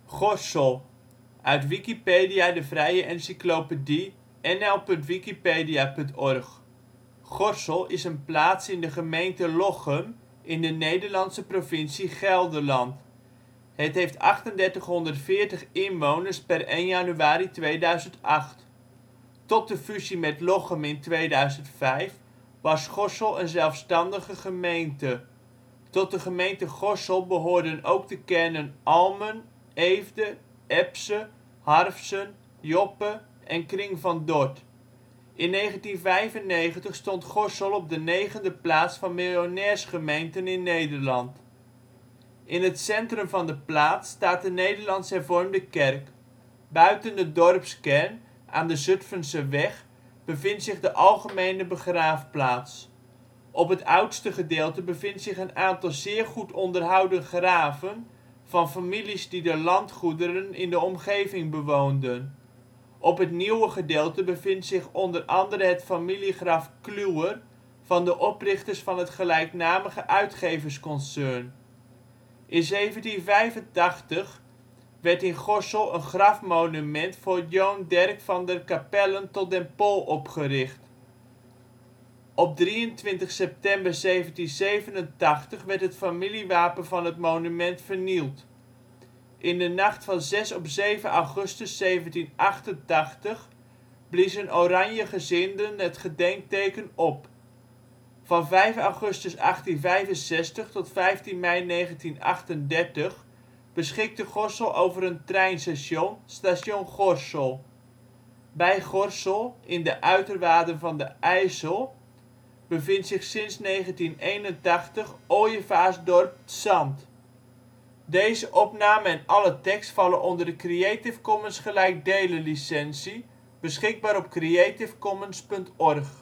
Gorssel, uit Wikipedia, de vrije encyclopedie. nl.wikipedia.org. Gorssel is een plaats in de gemeente Lochem in de Nederlandse provincie Gelderland. Het heeft 3840 inwoners (per 1 januari 2008). Tot de fusie met Lochem in 2005 was Gorssel een zelfstandige gemeente. Tot de gemeente Gorssel behoorden ook de kernen Almen, Eefde, Epse, Harfsen, Joppe en Kring van Dorth. In 1995 stond Gorssel op de 9e plaats van miljonairsgemeenten in Nederland. In het centrum van de plaats staat de Nederlands-hervormde kerk. Buiten de dorpskern, aan de Zutphenseweg, bevindt zich de algemene begraafplaats. Op het oudste gedeelte bevindt zich een aantal zeer goed onderhouden graven van families die de landgoederen in de omgeving bewoonden. Op het nieuwe gedeelte bevindt zich onder andere het familiegraf Kluwer van de oprichters van het gelijknamige uitgeversconcern. In 1785 werd in Gorssel een grafmonument voor Joan Derk van der Capellen tot den Pol opgericht. Op 23 september 1787 werd het familiewapen van het monument vernield. In de nacht van 6 op 7 augustus 1788 bliezen Oranjegezinden het gedenkteken op. Van 5 augustus 1865 tot 15 mei 1938 beschikte Gorssel over een treinstation, Station Gorssel. Bij Gorssel, in de uiterwaarden van de IJssel, bevindt zich sinds 1981 Ooievaarsdorp ' t Zandt. Deze opname en alle tekst vallen onder de Creative Commons gelijkdelen licentie, beschikbaar op creativecommons.org